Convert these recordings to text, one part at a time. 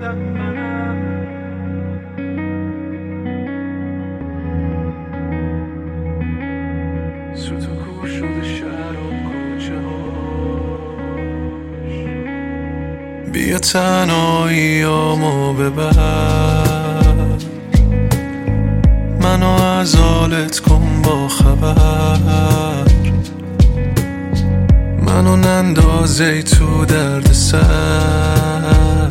سوت و کور شده شهر و کوچه هاش. بیا تنهاییامو ببر، منو از حالت کن با خبر، منو نندازی تو درد سر،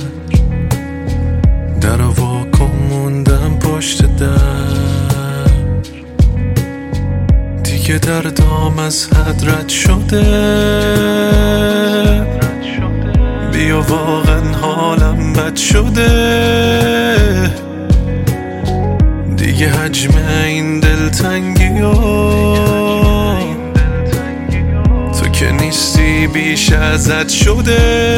در واکن موندم پشت در، دیگه دردام از حد رد شده، بیا واقعا حالم بد شده، دیگه حجم این دلتنگیو تو که نیستی بیش ازت شده.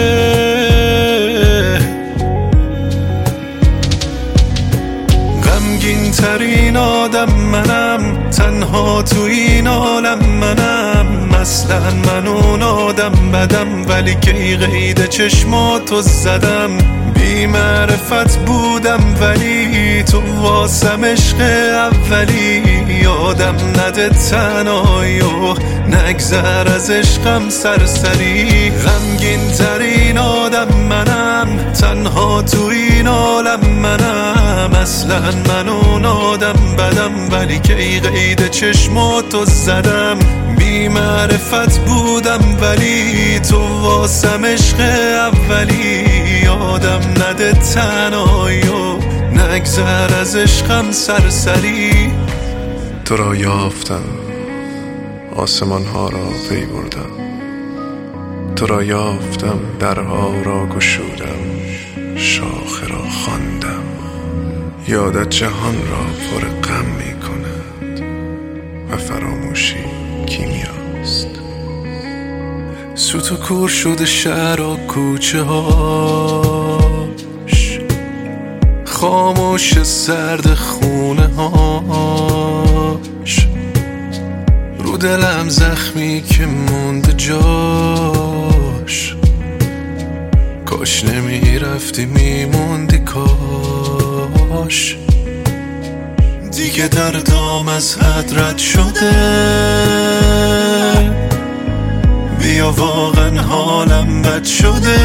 غمگین ترین آدم منم، تنها تو این عالم منم، اصلا من اون آدم بدم، ولی کی قید چشماتو زدم، بی معرفت بودم ولی تو واسم عشق اولی، یادم نده تنهایی و نگذر از عشقم سرسری. غمگین ترین آدم منم، تنها تو این عالم منم، اصلا من اون آدم بدم، ولی کی قید چشماتو زدم، بی معرفت بودم ولی تو واسم عشق اولی، یادم نده تنهایی و نگذر از عشقم سرسری. تو را یافتم، آسمان ها را پی بردم، تو را یافتم، درها را گشودم، شاخه را خواندم، یادت جهان را پر غم می کند و فراموشی کیمیاست. سوت و کور شده شهر و کوچه هاش، خاموش سرد خونه هاش، رو دلم زخمی که مونده جاش، کاش نمیرفتی میموندی کاش، دیگه دردام از حد رد شده، بیا واقعا حالم بد شده،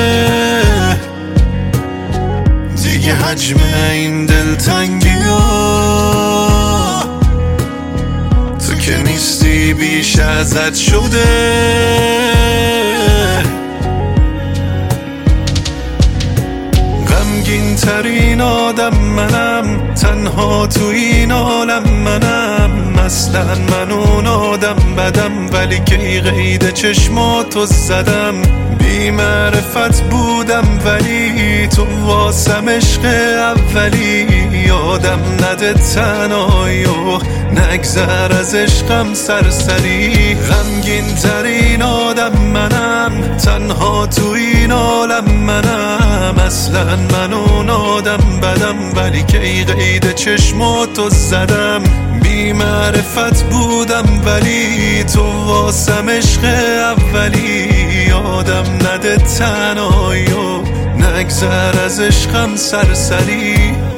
دیگه حجم این دلتنگیو تو که نیستی بیش ازت شده. غمگین ترین آدم منم، تنها تو این عالم منم، اصلا من اون آدم بدم، ولی کی قید چشماتو زدم، بی معرفت بودم ولی تو واسم عشق اولی، یادم نده تنهایی و نگذر از عشقم سرسری. غمگین ترین آدم منم، تنها تو این عالم منم، اصلا من اون آدم بدم، ولی کی قید چشماتو زدم، بی معرفت بودم ولی تو واسم عشق اولی، یادم نده تنهایی و نگذر از عشقم سرسری.